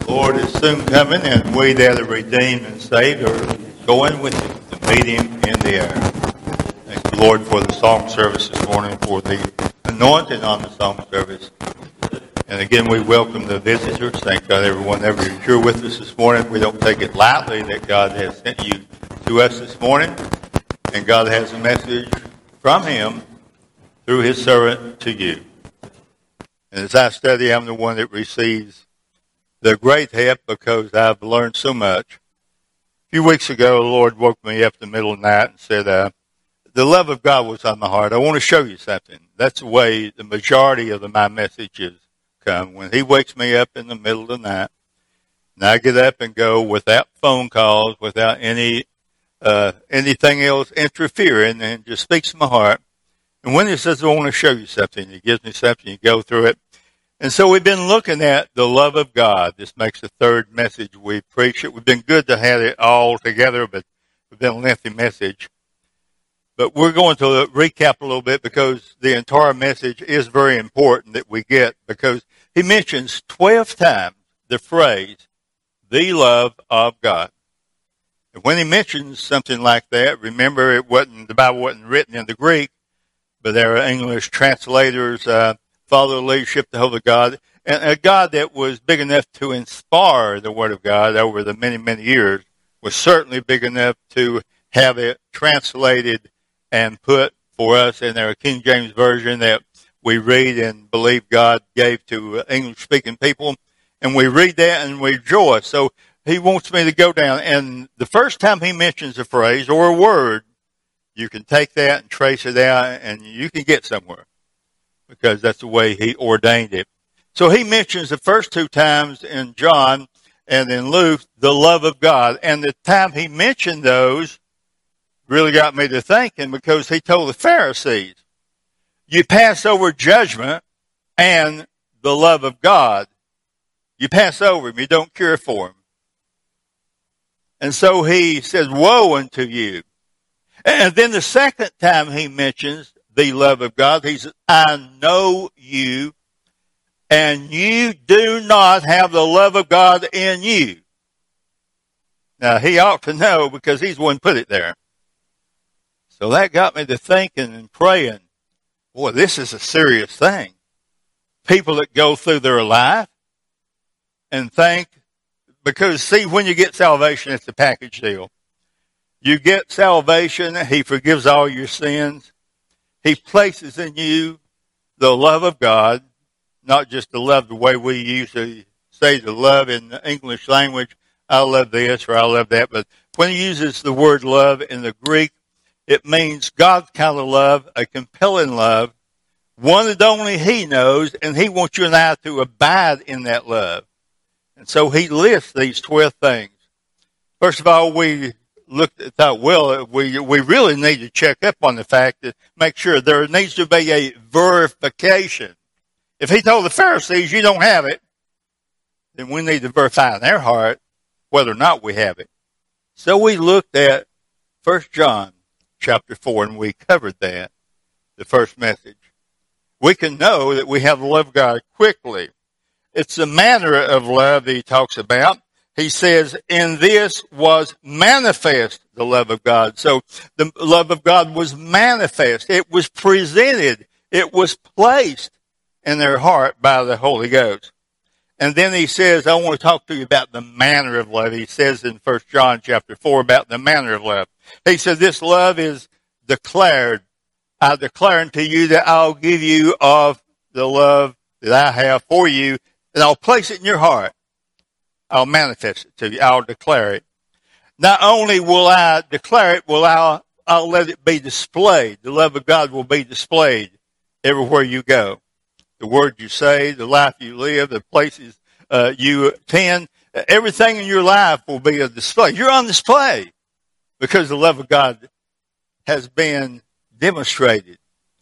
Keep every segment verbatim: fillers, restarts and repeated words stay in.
Lord is soon coming, and we that are redeemed and saved are going with him to meet him in the air. Thank the Lord for the song service this morning, for the anointing on the song service. And again, we welcome the visitors. Thank God everyone ever is here with us this morning. We don't take it lightly that God has sent you to us this morning, and God has a message from him through his servant to you. And as I study, I'm the one that receives the great help because I've learned so much. A few weeks ago, the Lord woke me up in the middle of the night and said, uh, the love of God was on my heart. I want to show you something. That's the way the majority of the, my messages come. When he wakes me up in the middle of the night, and I get up and go without phone calls, without any uh, anything else interfering, and just speaks to my heart. And when he says, I want to show you something, he gives me something, you go through it. And so we've been looking at the love of God. This makes the third message we preach. It would have been good to have it all together, but it's been a lengthy message. But we're going to recap a little bit because the entire message is very important that we get, because he mentions twelve times the phrase, the love of God. And when he mentions something like that, remember it wasn't, the Bible wasn't written in the Greek, but there are English translators, uh, follow the leadership of the Holy God, and a God that was big enough to inspire the Word of God over the many, many years was certainly big enough to have it translated and put for us in our King James Version that we read and believe God gave to English-speaking people. And we read that and we rejoice. So he wants me to go down. And the first time he mentions a phrase or a word, you can take that and trace it out and you can get somewhere, because that's the way he ordained it. So he mentions the first two times in John and in Luke, the love of God. And the time he mentioned those really got me to thinking, because he told the Pharisees, you pass over judgment and the love of God. You pass over him. You don't care for him. And so he says, woe unto you. And then the second time he mentions the love of God, he says, I know you, and you do not have the love of God in you. Now, he ought to know, because he's the one who put it there. So that got me to thinking and praying, boy, this is a serious thing. People that go through their life and think, because see, when you get salvation, it's a package deal. You get salvation, he forgives all your sins. He places in you the love of God, not just the love the way we usually say the love in the English language. I love this or I love that. But when he uses the word love in the Greek, it means God's kind of love, a compelling love, one that only he knows, and he wants you and I to abide in that love. And so he lists these twelve things. First of all, we looked at that, well, we we really need to check up on the fact that make sure there needs to be a verification. If he told the Pharisees you don't have it, then we need to verify in their heart whether or not we have it. So we looked at First John chapter four, and we covered that, the first message. We can know that we have the love of God quickly. It's the manner of love that he talks about. He says, in this was manifest the love of God. So the love of God was manifest. It was presented. It was placed in their heart by the Holy Ghost. And then he says, I want to talk to you about the manner of love. He says in First John chapter four about the manner of love. He said, this love is declared. I declare unto you that I'll give you of the love that I have for you, and I'll place it in your heart. I'll manifest it to you. I'll declare it. Not only will I declare it, will I, I'll let it be displayed. The love of God will be displayed everywhere you go. The word you say, the life you live, the places uh, you attend, everything in your life will be a display. You're on display because the love of God has been demonstrated.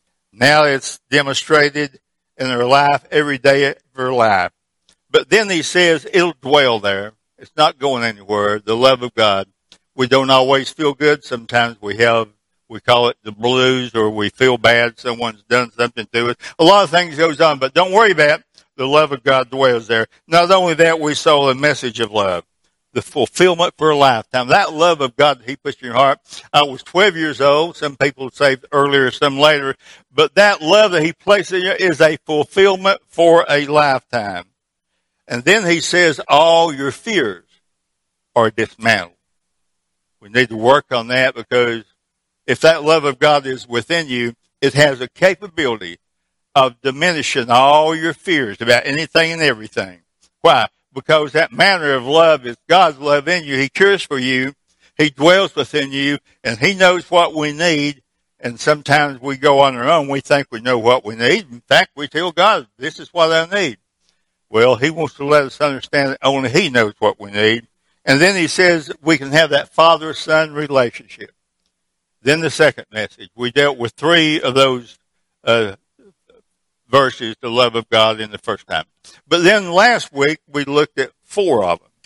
Now it's demonstrated in their life every day of their life. But then he says it'll dwell there. It's not going anywhere. The love of God. We don't always feel good. Sometimes we have, we call it the blues, or we feel bad. Someone's done something to us. A lot of things goes on, but don't worry about it. the love of God dwells there. Not only that, we saw the message of love, the fulfillment for a lifetime. That love of God that he puts in your heart. I was twelve years old. Some people say earlier, some later. But that love that he places in you is a fulfillment for a lifetime. And then he says all your fears are dismantled. We need to work on that, because if that love of God is within you, it has a capability of diminishing all your fears about anything and everything. Why? Because that manner of love is God's love in you. He cares for you. He dwells within you, and he knows what we need. And sometimes we go on our own. We think we know what we need. In fact, we tell God, this is what I need. Well, he wants to let us understand that only he knows what we need. And then he says we can have that father-son relationship. Then the second message. We dealt with three of those uh, verses, the love of God, in the first time. But then last week we looked at four of them.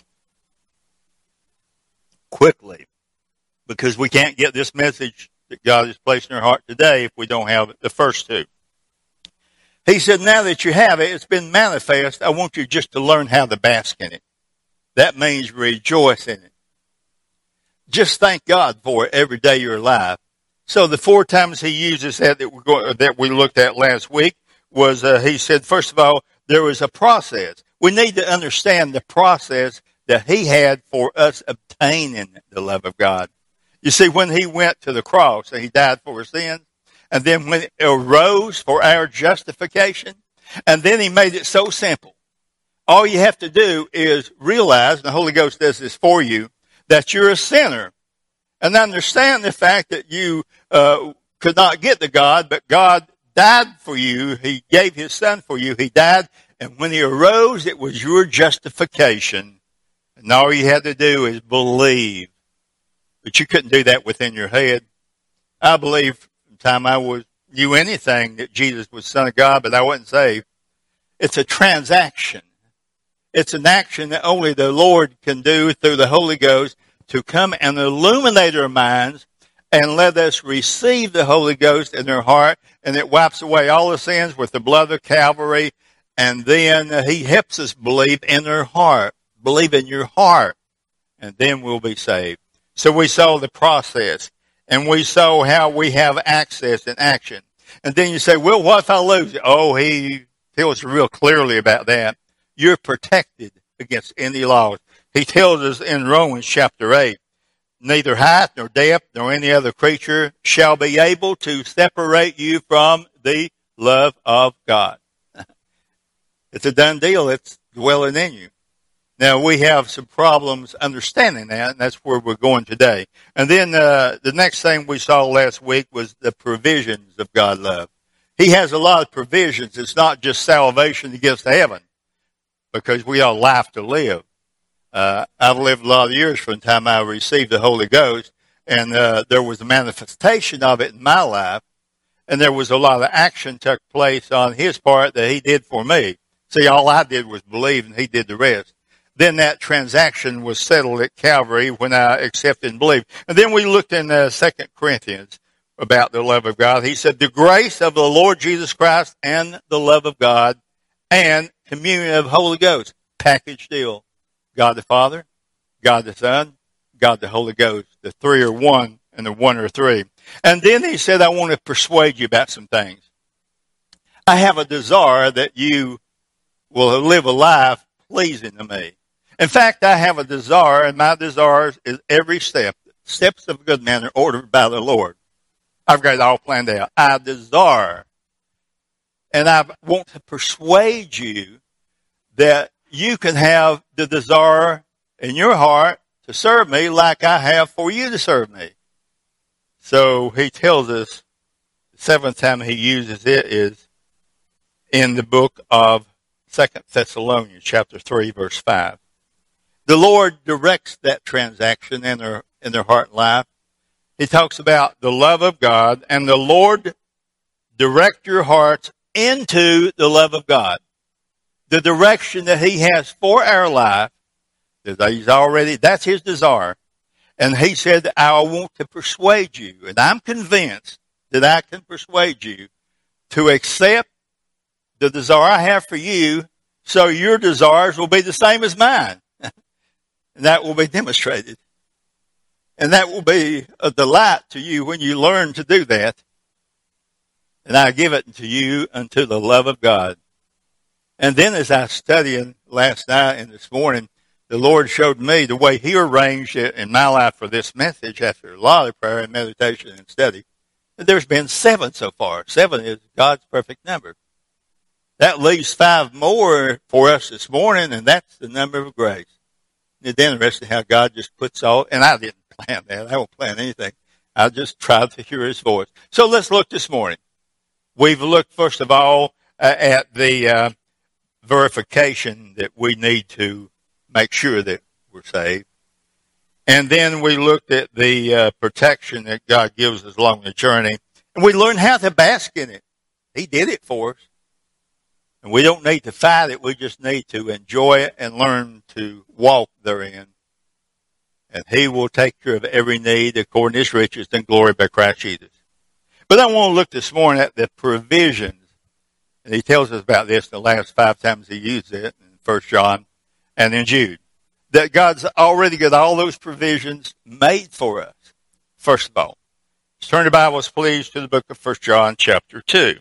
Quickly. Because we can't get this message that God has placed in our heart today if we don't have the first two. He said, now that you have it, it's been manifest. I want you just to learn how to bask in it. That means rejoice in it. Just thank God for it every day you're alive. So the four times he uses that that, we're going, that we looked at last week was, uh, he said, first of all, there was a process. We need to understand the process that he had for us obtaining the love of God. You see, when he went to the cross, he died for our sins, and then when it arose for our justification, and then he made it so simple. All you have to do is realize, and the Holy Ghost does this for you, that you're a sinner. And understand the fact that you uh, could not get to God, but God died for you. He gave his son for you. He died, and when he arose, it was your justification. And all you had to do is believe. But you couldn't do that within your head. I believe from the time I was knew anything that Jesus was the Son of God, but I wasn't saved. It's a transaction. It's an action that only the Lord can do through the Holy Ghost to come and illuminate our minds and let us receive the Holy Ghost in our heart, and it wipes away all the sins with the blood of Calvary, and then uh, he helps us believe in our heart. Believe in your heart, and then we'll be saved. So we saw the process, and we saw how we have access and action. And then you say, well, what if I lose it? Oh, he tells you real clearly about that. You're protected against any laws. He tells us in Romans chapter eight, neither height nor depth nor any other creature shall be able to separate you from the love of God. It's a done deal. It's dwelling in you. Now, we have some problems understanding that, and that's where we're going today. And then uh, the next thing we saw last week was the provisions of God's love. He has a lot of provisions. It's not just salvation to get us to heaven, because we have life to live. Uh, I've lived a lot of years from the time I received the Holy Ghost, and uh, there was a manifestation of it in my life, and there was a lot of action took place on his part that he did for me. See, all I did was believe, and he did the rest. Then that transaction was settled at Calvary when I accepted and believed. And then we looked in uh, Second Corinthians about the love of God. He said, the grace of the Lord Jesus Christ and the love of God and communion of Holy Ghost. Package deal. God the Father, God the Son, God the Holy Ghost. The three are one, and the one are three. And then he said, I want to persuade you about some things. I have a desire that you will live a life pleasing to me. In fact, I have a desire, and my desire is every step. Steps of a good man are ordered by the Lord. I've got it all planned out. I desire, and I want to persuade you that you can have the desire in your heart to serve me like I have for you to serve me. So he tells us, the seventh time he uses it is in the book of Second Thessalonians, chapter three, verse five. The Lord directs that transaction in their, in their heart and life. He talks about the love of God, and the Lord direct your hearts into the love of God. The direction that he has for our life, that he's already, that's his desire. And he said, I want to persuade you, and I'm convinced that I can persuade you to accept the desire I have for you So your desires will be the same as mine. And that will be demonstrated. And that will be a delight to you when you learn to do that. And I give it to you unto the love of God. And then as I studied last night and this morning, the Lord showed me the way He arranged it in my life for this message after a lot of prayer and meditation and study. There's been seven so far. Seven is God's perfect number. That leaves five more for us this morning, and that's the number of grace. It's interesting how God just puts all, and I didn't plan that. I don't plan anything. I just tried to hear His voice. So let's look this morning. We've looked, first of all, uh, at the uh, verification that we need to make sure that we're saved. And then we looked at the uh, protection that God gives us along the journey. And we learned how to bask in it. He did it for us. And we don't need to fight it. We just need to enjoy it and learn to walk therein. And He will take care of every need according to His riches and glory by Christ Jesus. But I want to look this morning at the provisions. And he tells us about this the last five times he used it in First John and in Jude. That God's already got all those provisions made for us. First of all, let's turn the Bibles, please, to the book of First John chapter two.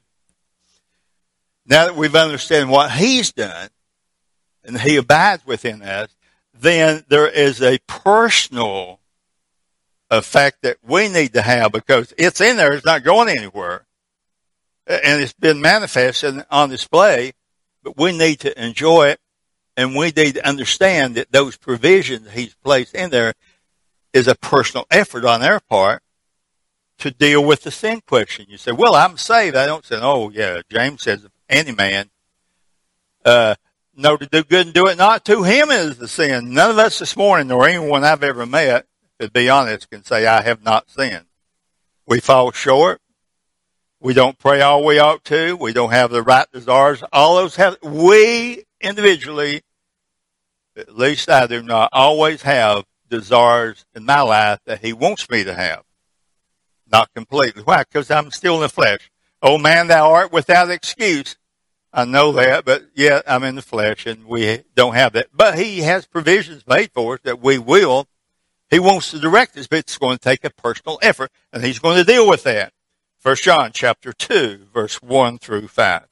Now that we've understood what He's done, and He abides within us, then there is a personal effect that we need to have because it's in there, it's not going anywhere. And it's been manifested on display, but we need to enjoy it, and we need to understand that those provisions He's placed in there is a personal effort on our part to deal with the sin question. You say, well, I'm saved. I don't say, oh, yeah, James says, any man, uh, know to do good and do it not, to him is the sin. None of us this morning, or anyone I've ever met, to be honest, can say, I have not sinned. We fall short. We don't pray all we ought to. We don't have the right desires. All those have, we individually, at least I do not always have desires in my life that He wants me to have. Not completely. Why? Because I'm still in the flesh. Oh man, thou art without excuse. I know that, but yet I'm in the flesh and we don't have that. But He has provisions made for us that we will. He wants to direct us, but it's going to take a personal effort, and He's going to deal with that. First John chapter two, verse one through five.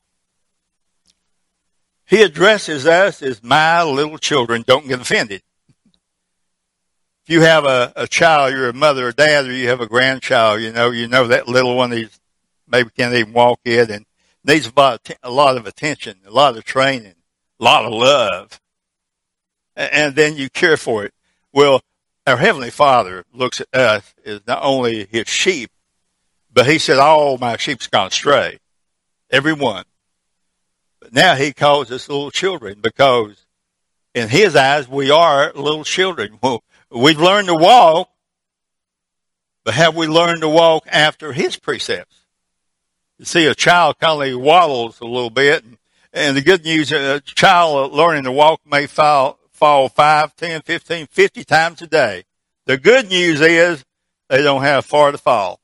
He addresses us as my little children. Don't get offended. If you have a, a child, you're a mother or dad, or you have a grandchild, you know, you know that little one, he's maybe can't even walk yet and needs a lot, of, a lot of attention, a lot of training, a lot of love. And, and then you care for it. Well, our Heavenly Father looks at us as not only His sheep, but He said, all my sheep's gone astray. Every one. But now He calls us little children because in His eyes we are little children. Well, we've learned to walk, but have we learned to walk after His precepts? You see, a child kind of waddles a little bit, and, and the good news, a child learning to walk may fall, fall five, ten, fifteen, fifty times a day. The good news is they don't have far to fall.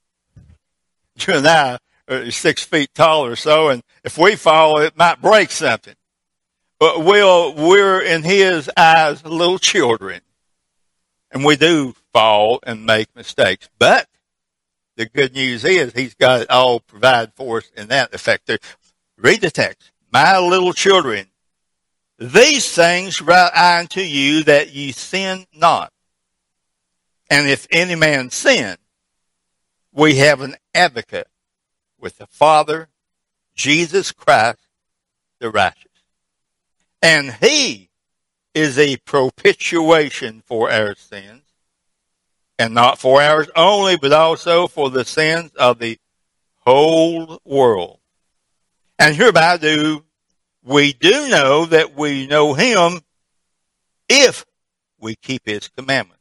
You and I are six feet tall or so, and if we fall, it might break something. But we'll, we're in His eyes little children, and we do fall and make mistakes. But the good news is He's got it all provided for us in that effect. Read the text. My little children, these things write I unto you that ye sin not. And if any man sin, we have an advocate with the Father, Jesus Christ, the righteous. And He is a propitiation for our sins. And not for ours only, but also for the sins of the whole world. And hereby do we do know that we know Him if we keep His commandments.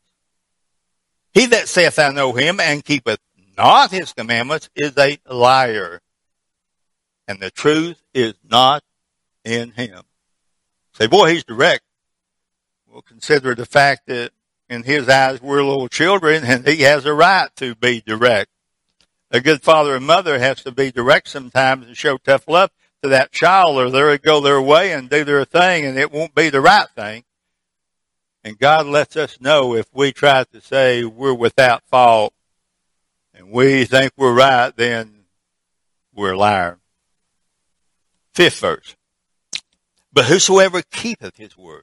He that saith, I know Him, and keepeth not His commandments, is a liar. And the truth is not in him. Say, boy, He's direct. Well, consider the fact that in His eyes, we're little children, and He has a right to be direct. A good father and mother has to be direct sometimes and show tough love. to that child, or they'll go their way and do their thing, and it won't be the right thing. And God lets us know if we try to say we're without fault and we think we're right, then we're a liar. Fifth verse. But whosoever keepeth his word,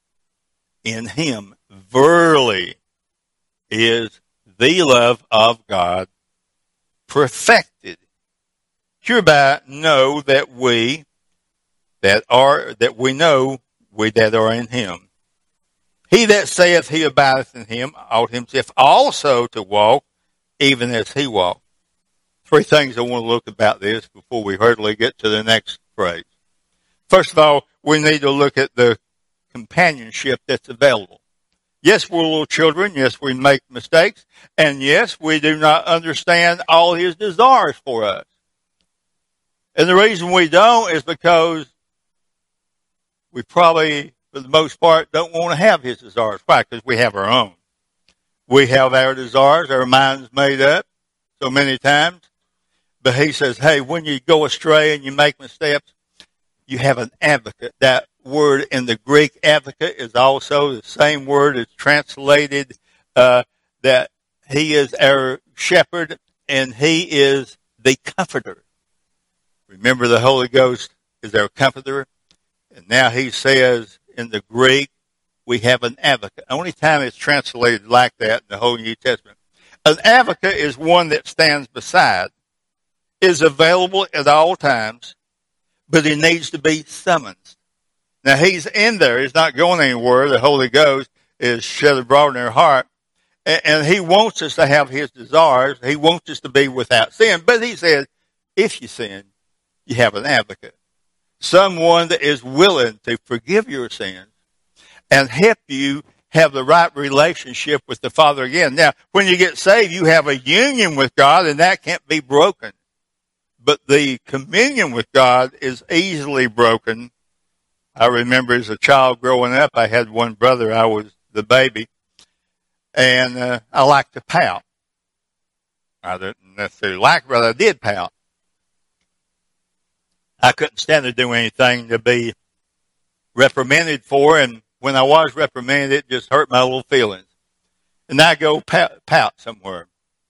in him verily is the love of God perfected. Hereby know that we that are that we know we that are in him. He that saith he abideth in him ought himself also to walk even as he walked. Three things I want to look about this before we hurriedly get to the next phrase. First of all, we need to look at the companionship that's available. Yes, we're little children. Yes, we make mistakes. And yes, we do not understand all his desires for us. And the reason we don't is because we probably, for the most part, don't want to have his desires. Why? Because we have our own. We have our desires, our minds made up so many times. But he says, hey, when you go astray and you make mistakes, you have an advocate. That word in the Greek, advocate, is also the same word as translated uh, that he is our shepherd and he is the comforter. Remember, the Holy Ghost is our comforter. And now he says in the Greek, we have an advocate. The only time it's translated like that in the whole New Testament. An advocate is one that stands beside, is available at all times, but he needs to be summoned. Now, he's in there. He's not going anywhere. The Holy Ghost is shed abroad in our heart. And he wants us to have his desires. He wants us to be without sin. But he says, if you sin, you have an advocate. Someone that is willing to forgive your sins and help you have the right relationship with the Father again. Now, when you get saved, you have a union with God, and that can't be broken. But the communion with God is easily broken. I remember as a child growing up, I had one brother. I was the baby. And uh, I liked to pout. I didn't necessarily like it, but I did pout. I couldn't stand to do anything to be reprimanded for, and when I was reprimanded, it just hurt my little feelings. And I go pout, pout somewhere.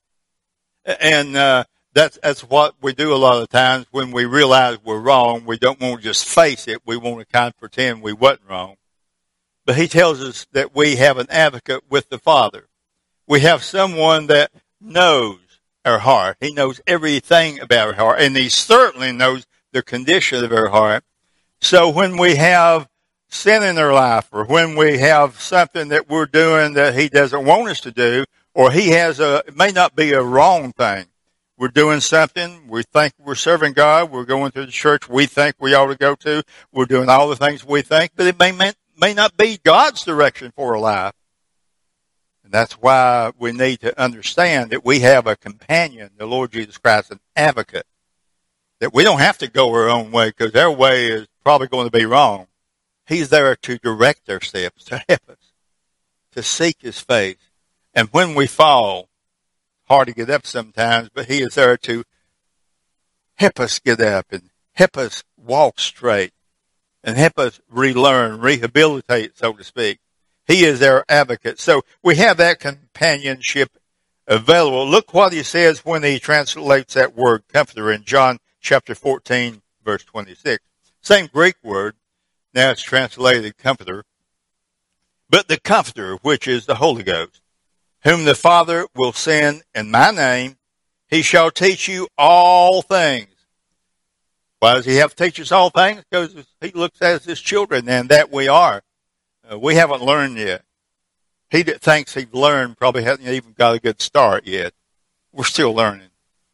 And uh, that's that's what we do a lot of times when we realize we're wrong. We don't want to just face it. We want to kind of pretend we wasn't wrong. But he tells us that we have an advocate with the Father. We have someone that knows our heart. He knows everything about our heart, and he certainly knows the condition of our heart. So when we have sin in our life, or when we have something that we're doing that he doesn't want us to do, or he has a, it may not be a wrong thing. We're doing something, we think we're serving God, we're going to the church we think we ought to go to, we're doing all the things we think, but it may, may not be God's direction for our life. And that's why we need to understand that we have a companion, the Lord Jesus Christ, an advocate. That we don't have to go our own way because our way is probably going to be wrong. He's there to direct our steps, to help us, to seek his face. And when we fall, hard to get up sometimes, but he is there to help us get up and help us walk straight and help us relearn, rehabilitate, so to speak. He is our advocate. So we have that companionship available. Look what he says when he translates that word comforter in John chapter fourteen, verse twenty-six. Same Greek word. Now it's translated comforter. But the comforter, which is the Holy Ghost, whom the Father will send in my name, he shall teach you all things. Why does he have to teach us all things? Because he looks at us as children, and that we are. Uh, we haven't learned yet. He that thinks he's learned probably hasn't even got a good start yet. We're still learning.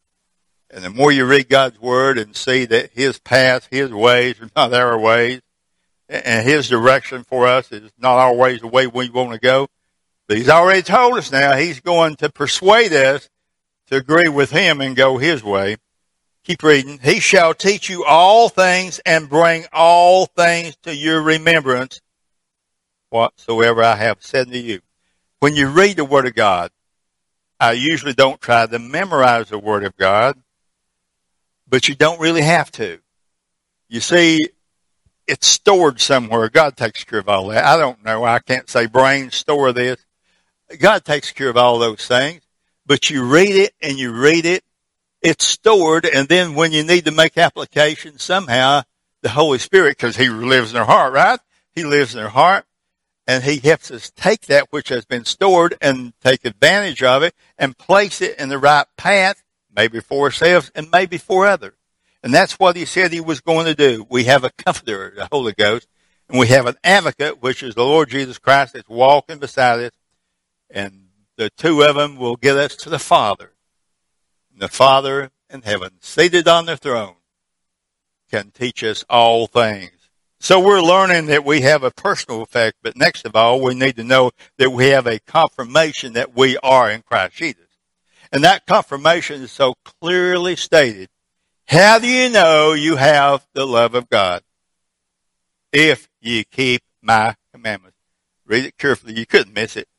And the more you read God's Word and see that his path, his ways are not our ways, and his direction for us is not always the way we want to go, but he's already told us now he's going to persuade us to agree with him and go his way. Keep reading. He shall teach you all things and bring all things to your remembrance whatsoever I have said to you. When you read the Word of God, I usually don't try to memorize the Word of God, but you don't really have to. You see, it's stored somewhere. God takes care of all that. I don't know. I can't say brain store this. God takes care of all those things. But you read it and you read it. It's stored. And then when you need to make application, somehow the Holy Spirit, because He lives in their heart, right? He lives in their heart. And He helps us take that which has been stored and take advantage of it and place it in the right path, maybe for ourselves and maybe for others. And that's what He said He was going to do. We have a comforter, the Holy Ghost, and we have an advocate, which is the Lord Jesus Christ, that's walking beside us. And the two of them will get us to the Father. And the Father in heaven, seated on the throne, can teach us all things. So we're learning that we have a personal effect, but next of all, we need to know that we have a confirmation that we are in Christ Jesus. And that confirmation is so clearly stated. How do you know you have the love of God? If you keep my commandments. Read it carefully. You couldn't miss it.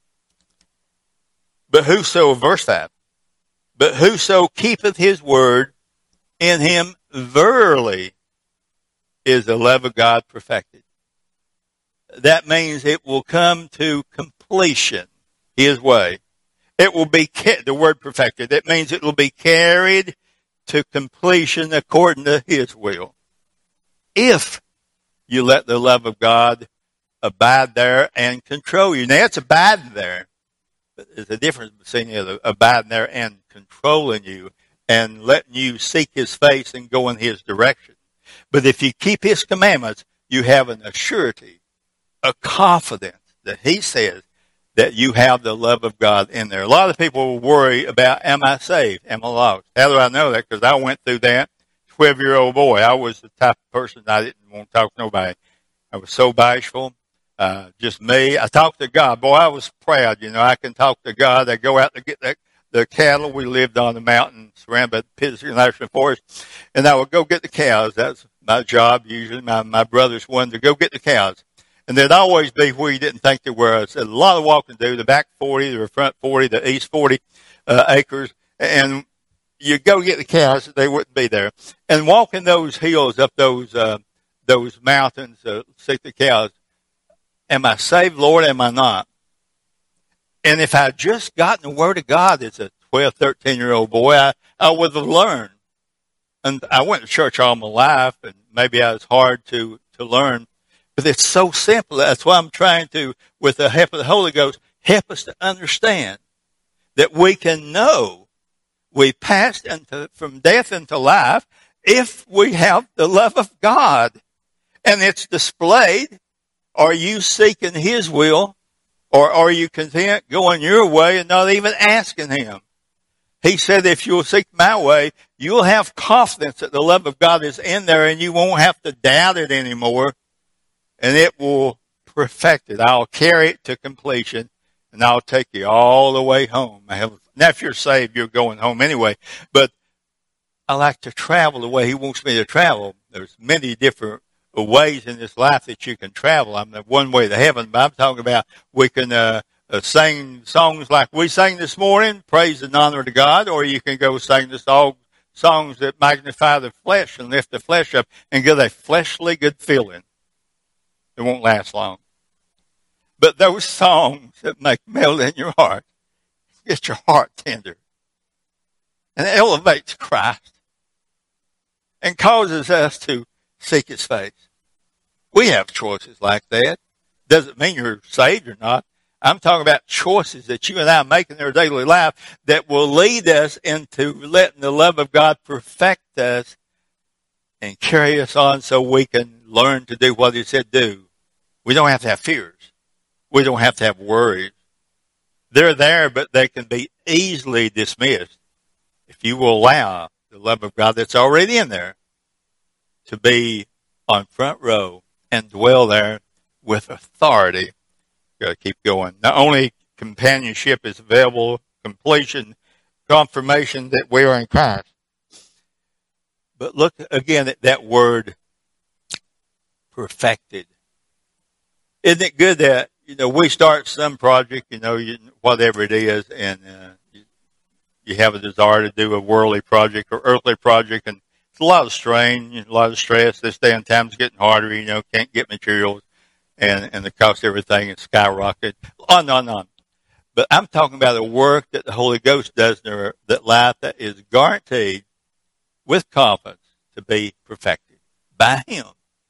But whoso, verse five, but whoso keepeth his word, in him verily is the love of God perfected. That means it will come to completion His way. It will be, the word perfected, that means it will be carried to completion according to His will. If you let the love of God abide there and control you. Now, it's abiding there. But there's a difference between abiding there and controlling you and letting you seek His face and go in His direction. But if you keep His commandments, you have an assurity, a confidence that He says that you have the love of God in there. A lot of people worry about, am I saved? Am I lost? How do I know that? Because I went through that. twelve-year-old boy. I was the type of person I didn't want to talk to nobody. I was so bashful. Uh, just me. I talked to God. Boy, I was proud. You know, I can talk to God. I go out to get the, the cattle. We lived on the mountain surrounded by the Pittsburgh National Forest. And I would go get the cows. That's my job usually. My, my brothers wanted to go get the cows. And there'd always be where you didn't think there was. A lot of walking to do, the back forty, the front forty, the east forty uh, acres. And you go get the cows, they wouldn't be there. And walking those hills up those uh, those mountains, uh, see the cows. Am I saved, Lord? Am I not? And if I just gotten the Word of God as a twelve, thirteen-year-old boy, I, I would have learned. And I went to church all my life, and maybe I was hard to, to learn. But it's so simple. That's why I'm trying to, with the help of the Holy Ghost, help us to understand that we can know we passed into, from death into life if we have the love of God. And it's displayed. Are you seeking His will, or are you content going your way and not even asking Him? He said, if you'll seek my way, you'll have confidence that the love of God is in there and you won't have to doubt it anymore, and it will perfect it. I'll carry it to completion, and I'll take you all the way home. Now, if you're saved, you're going home anyway, but I like to travel the way He wants me to travel. There's many different ways in this life that you can travel. I'm the one way to heaven, but I'm talking about we can uh, uh, sing songs like we sang this morning, praise and honor to God, or you can go sing the song, songs that magnify the flesh and lift the flesh up and get a fleshly good feeling. It won't last long. But those songs that make melt in your heart, get your heart tender, and it elevates Christ and causes us to seek His face. We have choices like that. Doesn't mean you're saved or not. I'm talking about choices that you and I make in our daily life that will lead us into letting the love of God perfect us and carry us on so we can learn to do what He said do. We don't have to have fears. We don't have to have worries. They're there, but they can be easily dismissed if you will allow the love of God that's already in there to be on front row and dwell there with authority. Got to keep going. Not only companionship is available, completion, confirmation that we are in Christ. But look again at that word, perfected. Isn't it good that, you know, we start some project, you know, you, whatever it is, and uh, you, you have a desire to do a worldly project or earthly project, and It's a lot of strain, a lot of stress. This day and time is getting harder. You know, can't get materials, and and the cost of everything is skyrocketed. On and on and on. But I'm talking about a work that the Holy Ghost does in our, that life that is guaranteed with confidence to be perfected by Him.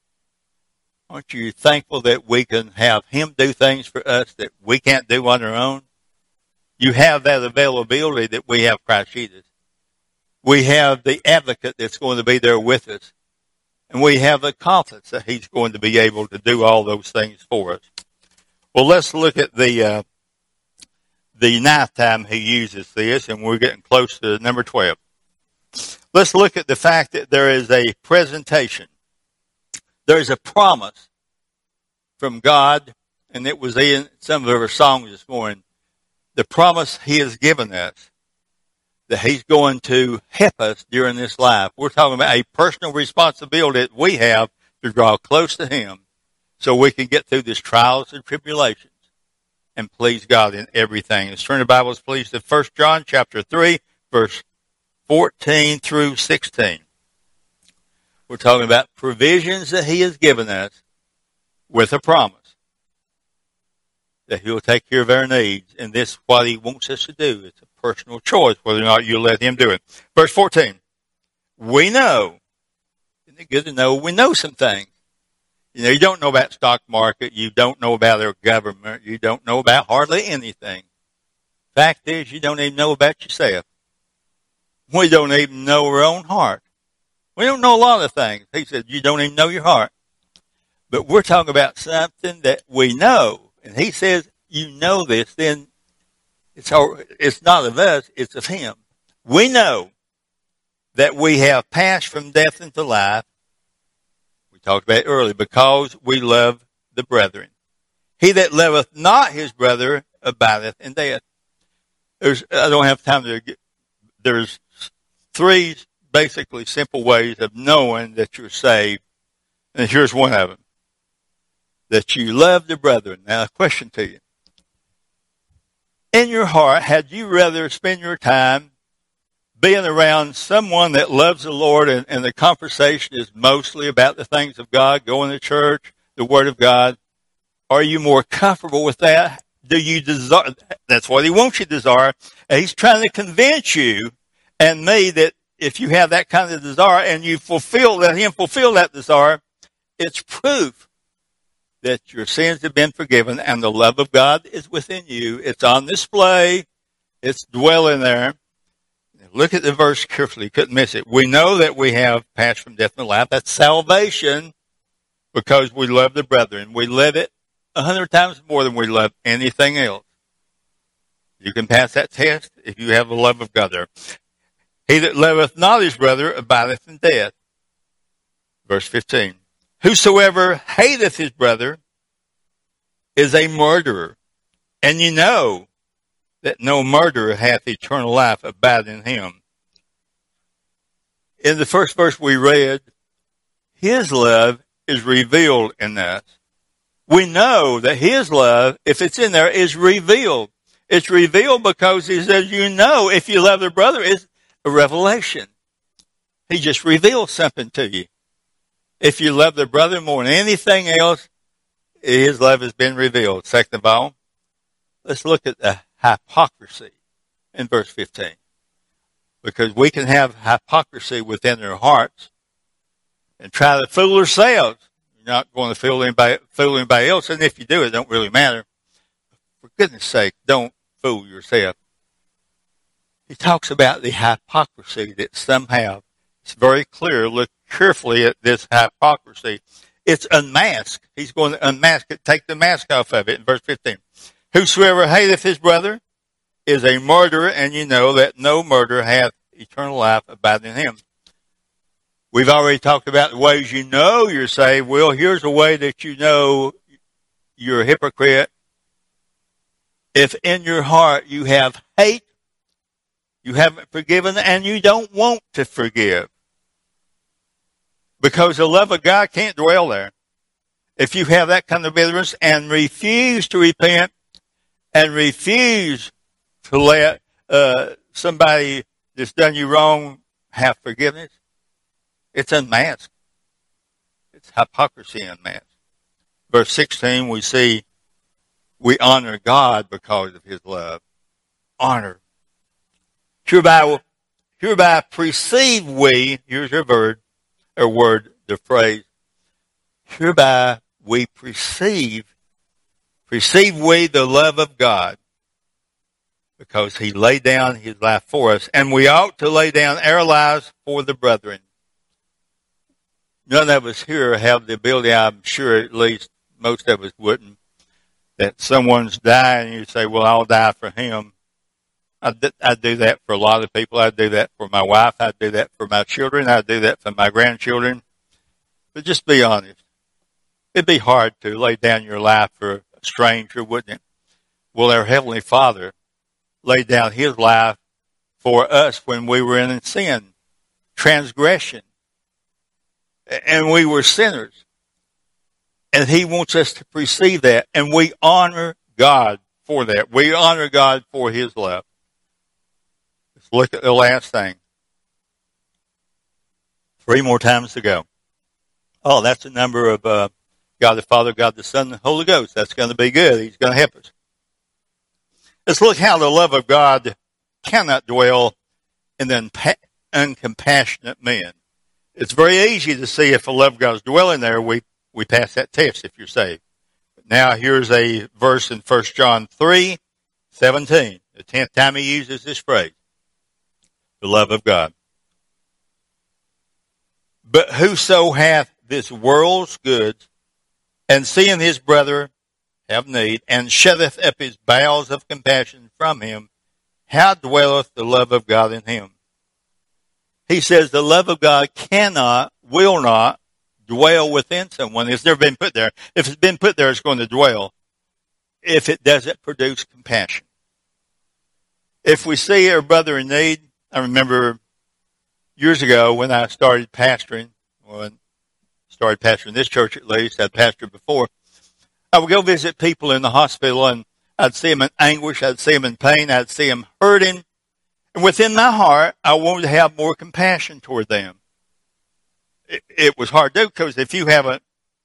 Aren't you thankful that we can have Him do things for us that we can't do on our own? You have that availability that we have Christ Jesus. We have the advocate that's going to be there with us. And we have the confidence that He's going to be able to do all those things for us. Well, let's look at the uh, the ninth time He uses this, and we're getting close to number twelve. Let's look at the fact that there is a presentation. There is a promise from God, and it was in some of our songs this morning. The promise He has given us that He's going to help us during this life. We're talking about a personal responsibility that we have to draw close to Him so we can get through these trials and tribulations and please God in everything. Let's turn the Bibles, please, to First John chapter three, verse fourteen through sixteen. We're talking about provisions that He has given us with a promise that He'll take care of our needs. And this is what He wants us to do. It's a personal choice whether or not you let Him do it. Verse fourteen. We know. Isn't it good to know? We know some things. You know, you don't know about the stock market. You don't know about our government. You don't know about hardly anything. Fact is, you don't even know about yourself. We don't even know our own heart. We don't know a lot of things. He said, you don't even know your heart. But we're talking about something that we know. And He says, you know this, then it's, our, it's not of us, it's of Him. We know that we have passed from death into life. We talked about it earlier, because we love the brethren. He that loveth not his brother abideth in death. There's, I don't have time to get, there's three basically simple ways of knowing that you're saved. And here's one of them. That you love the brethren. Now, a question to you. In your heart, had you rather spend your time being around someone that loves the Lord and, and the conversation is mostly about the things of God, going to church, the Word of God? Are you more comfortable with that? Do you desire? That's what He wants you to desire. And He's trying to convince you and me that if you have that kind of desire and you fulfill, let Him fulfill that desire, it's proof that your sins have been forgiven and the love of God is within you. It's on display. It's dwelling there. Look at the verse carefully. You couldn't miss it. We know that we have passed from death to life. That's salvation because we love the brethren. We love it a hundred times more than we love anything else. You can pass that test if you have the love of God there. He that loveth not his brother abideth in death. Verse fifteen. Whosoever hateth his brother is a murderer. And you know that no murderer hath eternal life abide in him. In the first verse we read, His love is revealed in us. We know that His love, if it's in there, is revealed. It's revealed because He says, you know, if you love the brother, it's a revelation. He just reveals something to you. If you love the brother more than anything else, His love has been revealed. Second of all, let's look at the hypocrisy in verse fifteen. Because we can have hypocrisy within our hearts and try to fool ourselves. You're not going to fool anybody, fool anybody else, and if you do, it don't really matter. For goodness sake, don't fool yourself. He talks about the hypocrisy that some have. It's very clear. Look carefully at this hypocrisy. It's unmasked. He's going to unmask it, take the mask off of it in verse fifteen. Whosoever hateth his brother is a murderer, and you know that no murderer hath eternal life abiding in him. We've already talked about the ways you know you're saved. Well, here's a way that you know you're a hypocrite. If in your heart you have hate, you haven't forgiven, and you don't want to forgive. Because the love of God can't dwell there. If you have that kind of bitterness and refuse to repent and refuse to let uh, somebody that's done you wrong have forgiveness, It's unmasked. It's hypocrisy unmasked. Verse sixteen, we see we honor God because of his love. Honor. Hereby, hereby perceive we, here's your word, or word, the phrase, hereby we perceive, perceive we the love of God, because he laid down his life for us, and we ought to lay down our lives for the brethren. None of us here have the ability, I'm sure at least most of us wouldn't, that someone's dying and you say, well, I'll die for him. I'd, I'd do that for a lot of people. I'd do that for my wife. I'd do that for my children. I'd do that for my grandchildren. But just be honest. It'd be hard to lay down your life for a stranger, wouldn't it? Well, our Heavenly Father laid down his life for us when we were in sin, transgression, and we were sinners. And he wants us to perceive that, and we honor God for that. We honor God for his love. Let's look at the last thing. Three more times to go. Oh, that's the number of uh, God the Father, God the Son, and the Holy Ghost. That's going to be good. He's going to help us. Let's look how the love of God cannot dwell in the uncompassionate men. It's very easy to see if the love of God is dwelling there. We we pass that test if you're saved. But now here's a verse in First John three seventeen. The tenth time he uses this phrase. The love of God. But whoso hath this world's goods, and seeing his brother have need, and shutteth up his bowels of compassion from him, how dwelleth the love of God in him? He says the love of God cannot, will not, dwell within someone. It's never been put there. If it's been put there, it's going to dwell if it doesn't produce compassion. If we see our brother in need, I remember years ago when I started pastoring, when I started pastoring this church at least, I'd pastored before, I would go visit people in the hospital and I'd see them in anguish, I'd see them in pain, I'd see them hurting. And within my heart, I wanted to have more compassion toward them. It, it was hard to do because if you haven't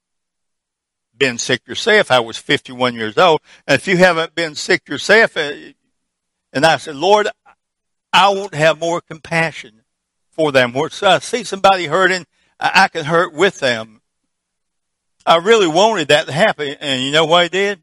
been sick yourself, I was fifty-one years old, and if you haven't been sick yourself, and I said, Lord, I want to have more compassion for them. So I see somebody hurting, I can hurt with them. I really wanted that to happen, and you know what I did?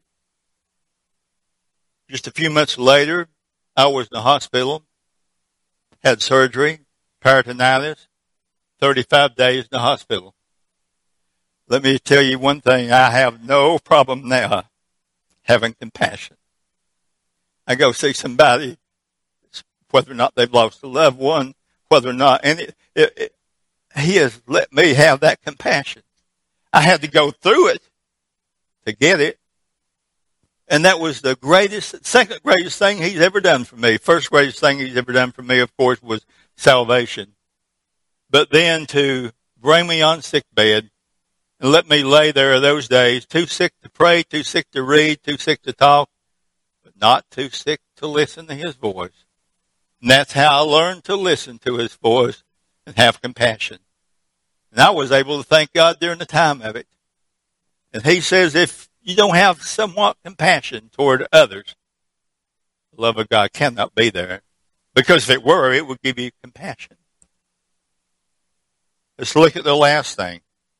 Just a few months later, I was in the hospital, had surgery, peritonitis, thirty-five days in the hospital. Let me tell you one thing, I have no problem now having compassion. I go see somebody, whether or not they've lost a loved one, whether or not, and it, it, it, he has let me have that compassion. I had to go through it to get it. And that was the greatest, second greatest thing he's ever done for me. First greatest thing he's ever done for me, of course, was salvation. But then to bring me on sick bed and let me lay there those days, too sick to pray, too sick to read, too sick to talk, but not too sick to listen to his voice. And that's how I learned to listen to his voice and have compassion. And I was able to thank God during the time of it. And he says if you don't have somewhat compassion toward others, the love of God cannot be there. Because if it were, it would give you compassion. Let's look at the last thing.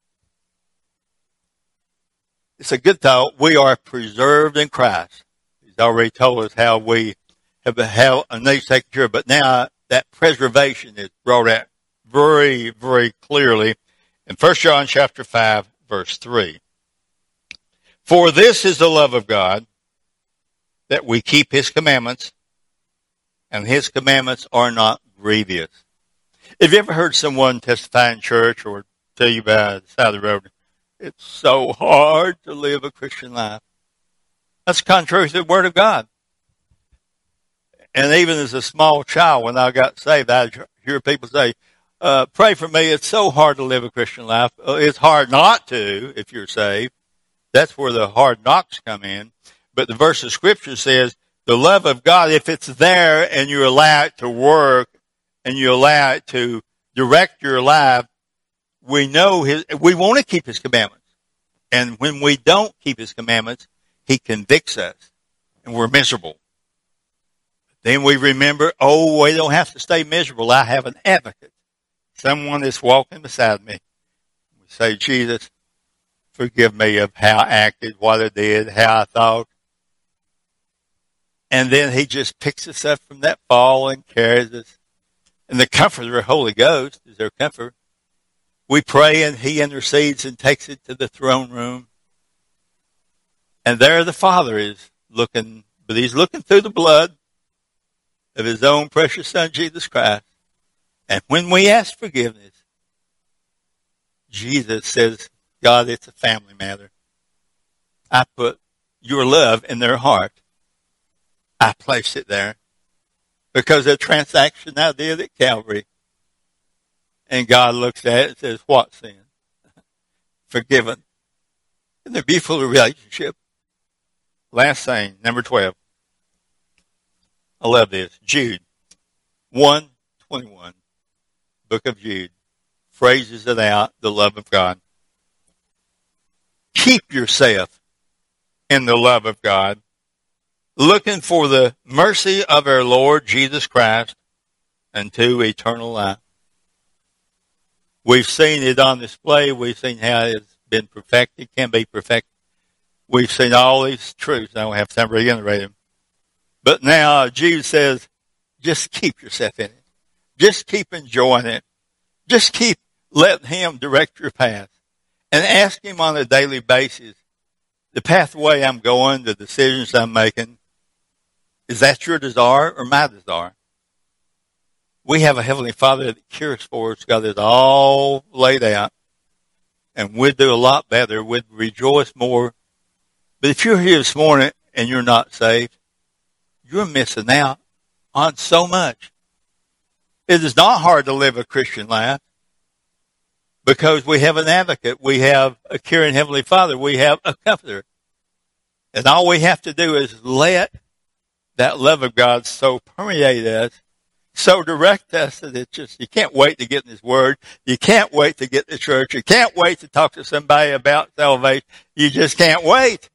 It's a good thought. We are preserved in Christ. He's already told us how we have a needs taken care of. But now that preservation is brought out very, very clearly in First John chapter five, verse three. For this is the love of God, that we keep his commandments, and his commandments are not grievous. Have you ever heard someone testify in church or tell you by the side of the road, it's so hard to live a Christian life? That's contrary to the Word of God. And even as a small child, when I got saved, I hear people say, uh, pray for me, it's so hard to live a Christian life. It's hard not to if you're saved. That's where the hard knocks come in. But the verse of Scripture says, the love of God, if it's there and you allow it to work and you allow it to direct your life, we know his, we want to keep his commandments. And when we don't keep his commandments, he convicts us and we're miserable. Then we remember, oh, we don't have to stay miserable. I have an advocate, someone that's walking beside me. We say, Jesus, forgive me of how I acted, what I did, how I thought. And then he just picks us up from that fall and carries us. And the comforter, the Holy Ghost, is our comfort. We pray and he intercedes and takes it to the throne room. And there the Father is looking, but he's looking through the blood of his own precious Son, Jesus Christ. And when we ask forgiveness, Jesus says, God, it's a family matter. I put your love in their heart. I placed it there because of the transaction I did at Calvary. And God looks at it and says, what sin? Forgiven. Isn't it a beautiful relationship? Last thing, number twelve. I love this. Jude one twenty-one. Book of Jude. Phrases it out, the love of God. Keep yourself in the love of God, looking for the mercy of our Lord Jesus Christ unto eternal life. We've seen it on display. We've seen how it's been perfected, can be perfected. We've seen all these truths. I don't have time to reiterate them. But now Jude says, just keep yourself in it. Just keep enjoying it. Just keep letting him direct your path. And ask him on a daily basis, the pathway I'm going, the decisions I'm making, is that your desire or my desire? We have a Heavenly Father that cares for us, got it all laid out. And we'd do a lot better. We'd rejoice more. But if you're here this morning and you're not saved, you're missing out on so much. It is not hard to live a Christian life because we have an advocate. We have a caring Heavenly Father. We have a comforter. And all we have to do is let that love of God so permeate us, so direct us that it's just, you can't wait to get in His Word. You can't wait to get to church. You can't wait to talk to somebody about salvation. You just can't wait.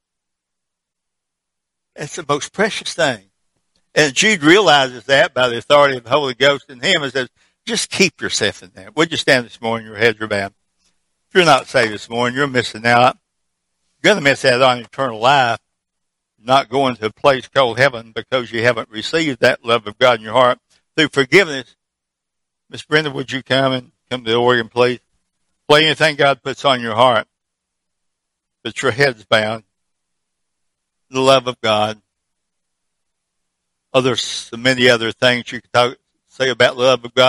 It's the most precious thing. And Jude realizes that by the authority of the Holy Ghost in him and says, just keep yourself in there. Would you stand this morning? Your heads are bowed. If you're not saved this morning, you're missing out. You're going to miss out on eternal life. You're not going to a place called heaven because you haven't received that love of God in your heart through forgiveness. Miss Brenda, would you come and come to the organ, please? Play anything God puts on your heart. But your head's bowed. The love of God. Others, many other things you could talk, say about the love of God.